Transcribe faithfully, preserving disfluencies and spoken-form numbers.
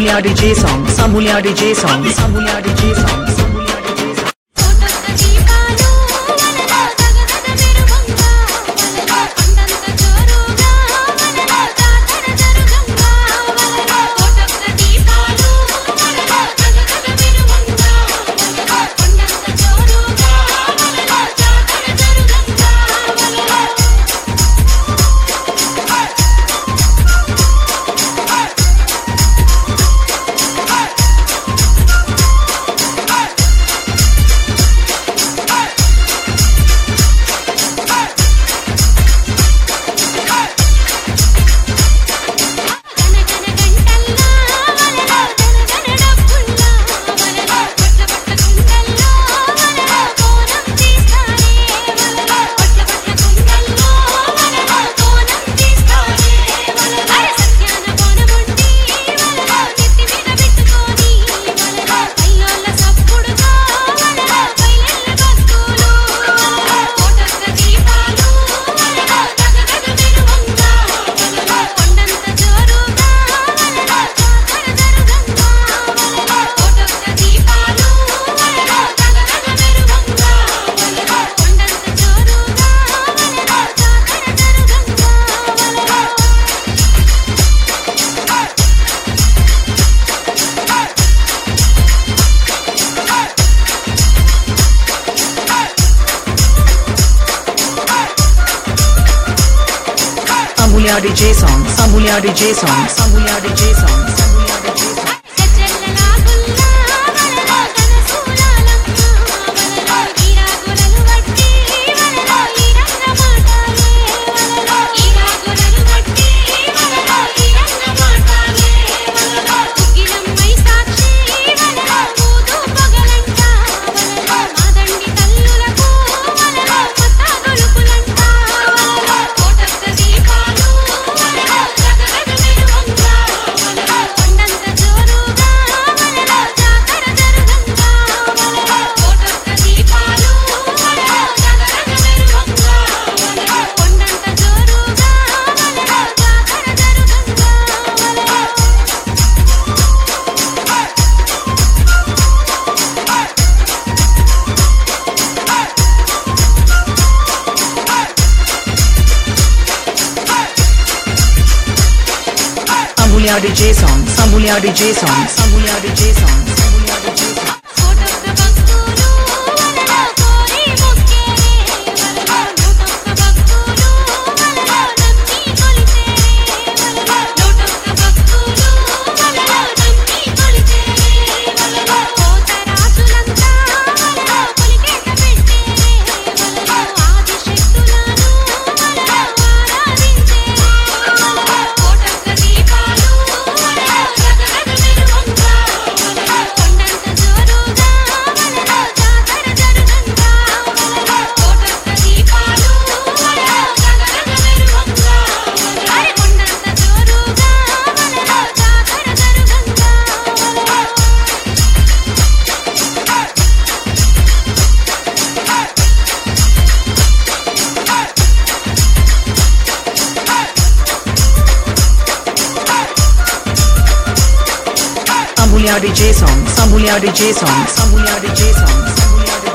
Samulya D J song, Samulya D J song, Samulya D J song, Samulya D J song. Samulya D J song, Samulya D J song, Samulya D J song, Samulya D J song. Samulya D J song, Samulya D J song, Samulya D J song, Samulya D J song. Samulya D J song, Samulya D J song, Samulya D J song, Samulya D J song.